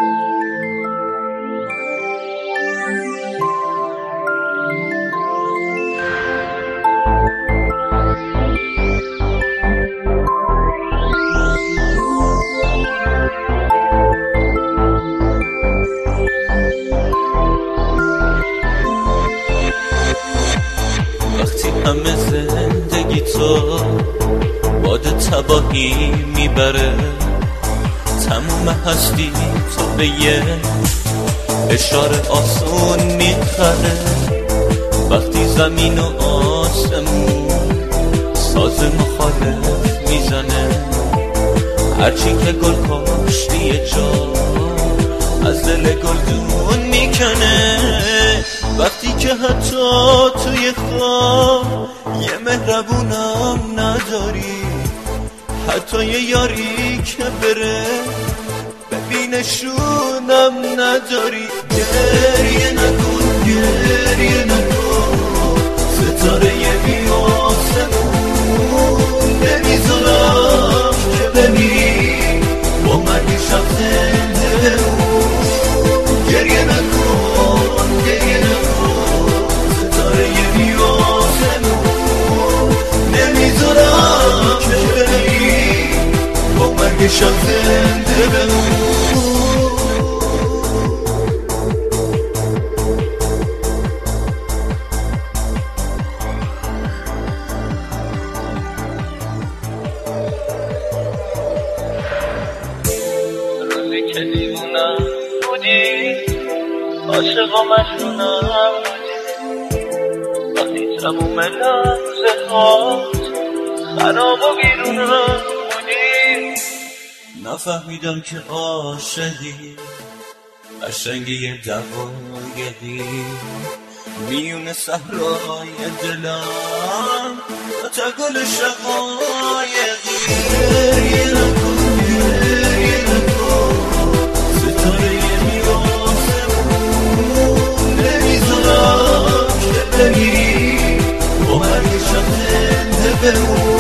وقتی همه زندگی تو باد تباهی میبره، تموم هستی تو به یه اشاره آسون میخره. وقتی زمین و آسمون ساز مخالف میزنه، هرچی که گل کاشتی یه جا از دل گلدون میکنه. وقتی که حتی توی خواب یه مهربونم نداری، حتی یه یاری که بره ببینشونم نداری. گریه نکن گریه نکن، ستاره یه بی آسمون نمیذارم که بمیری با مرگی شب زنده بمون. گریه نکن گریه نکن، ستاره یه بی آسمون نمیذارم که بمیری با مرگی شب زنده بمون. که دیوونم بودی، عاشق و مجنونم بودی، وقتی تموم لحظه هات خراب و بیرونم بودی. نفهمیدم که عاشقی قشنگی یه دقایقی میون صحرای دلم تا گل شقایقی. گریه نکن گریه نکن، ستاره یه بی آسمون نمیذارم که بمیری با مرگ شب زنده بمون.